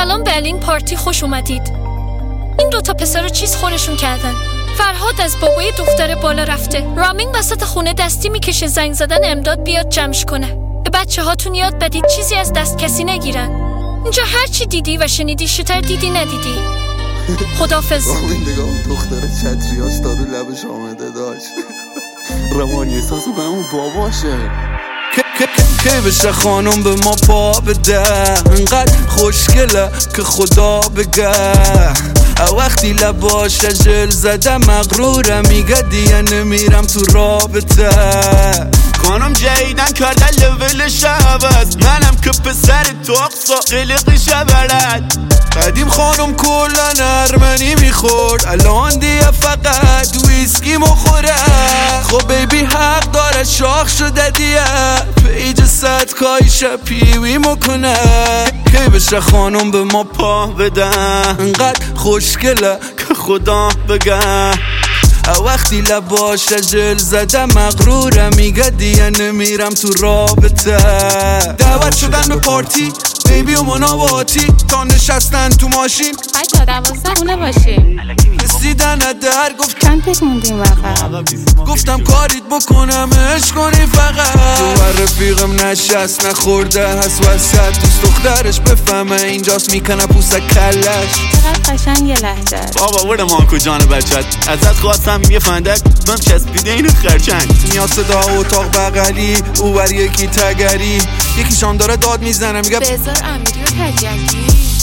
سلام به این پارتی، خوش اومدید. این دوتا پسر رو چیز خورشون کردن. فرهاد از بابای دختر بالا رفته. رامین وسط خونه دستی میکشه زنگ زدن امداد بیاد جمعش کنه. به بچه هاتون یاد بدید چیزی از دست کسی نگیرن. اینجا هر چی دیدی و شنیدی شتر دیدی ندیدی. خدافظ. رامین نگاه دختر چتریاش دارو لبش آمده داشت. روانی احساسو به اون باباشه. که بشه خانم به ما پا بده، انقدر خوشگله که خدا بگه. وقتی لباش جل زده مغروره، میگه دیگه نمیرم تو رابطه. خانم جدیدن کردن لولش عوض، منم که پسر توقصا قلقش بلد. قدیم خانم کلن ارمنی میخورد، الان دیگه فقط ویسکی مخوره. خب بیبی حق داره شاخ شده دیگه، پیج صدکایش پیوی مکنه. که بشه خانم به ما پا بده، انقدر خوشگله که خدا بگه. وقتی لباش جل زده مغروره، میگه دیگه نمیرم تو رابطه. دعوت شدن به پارتی بیبی و مناواتی، تا نشستن تو ماشین بچه 12 خونه باشیم. رسیدن در گفت چند تک موندیم وقت. گفتم کاریت بکنم عشق کنی فقط. تو رفیقم نشست نخورده هست وسط، دوست دخترش بفهمه اینجاست میکنه پوسه کلش. چقدر قشنگ لهجه. بابا برو مانکو جان بچت، ازت خواستم یه فندک بهم چسبیده اینو خرچنگ. میاد صدا اتاق بغلی، او بر یکی تگری، یکیشان داره داد میزنه میگه بذار امیری و تجکی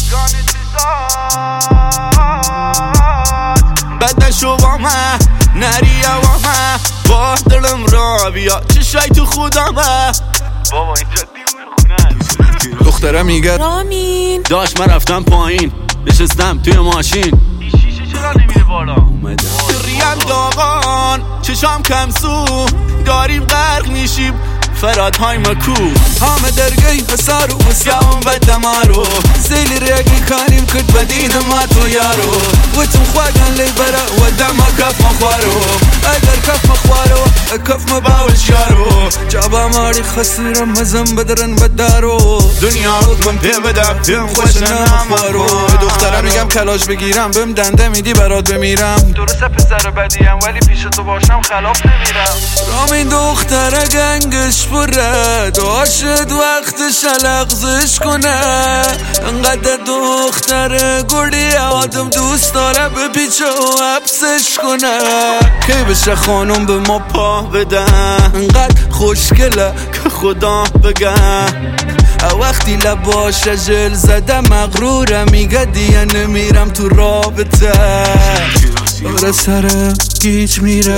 بد نشو با من نریه با من، با دلم را بیا چشای تو خودمه. بابا اینجا دیوونه خونه. دختره میگه رامین داشت من رفتم پایین، نشستم توی ماشین. این شیشه چرا نمیره بالا؟ اومده ریم داغان چشام کمسو، داریم غرق میشیم فرادهای مکو. همه درگی پسر و بسیام بدمارو، زیلی ریگی کاریم کد بدید ما تو یارو. و تو خواهدن لی برا و دم کف مخوارو، اگر کف مخوارو کف مباوش یارو. جابا ماری خسیرم مزم بدرن بدارو، دنیا رو من پی بدم پیم خوش نمارو. به دختره میگم کلاش بگیرم، بهم دنده میدی برات بمیرم. درسته پسر بدیم ولی پیش تو باشم خلاف نمیرم. رامین دختره گنگش پره، داشت وقتش لغزش کنه. انقدر دختره گردی آدم دوست داره به پیچه و حبسش کنه. که بشه خانم به ما پا بده، انقدر خوشگله که خدا بگه. وقتی لباش جل زده مغروره، میگه دیگه نمیرم تو رابطه. داره سر گیج میره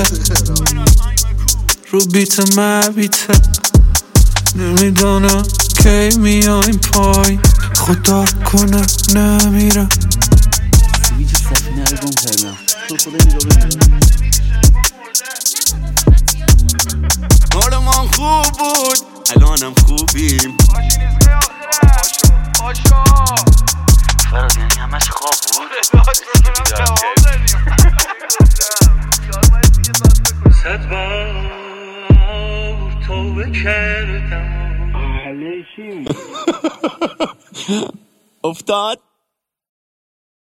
رو بیت مبیته، نمیدانم کی میایم پای، خدا کنه نمیرم. حالمان خوب بود الانم خوبیم. فراد یعنی همش خواب بود. صد بار توبه کردم افتاد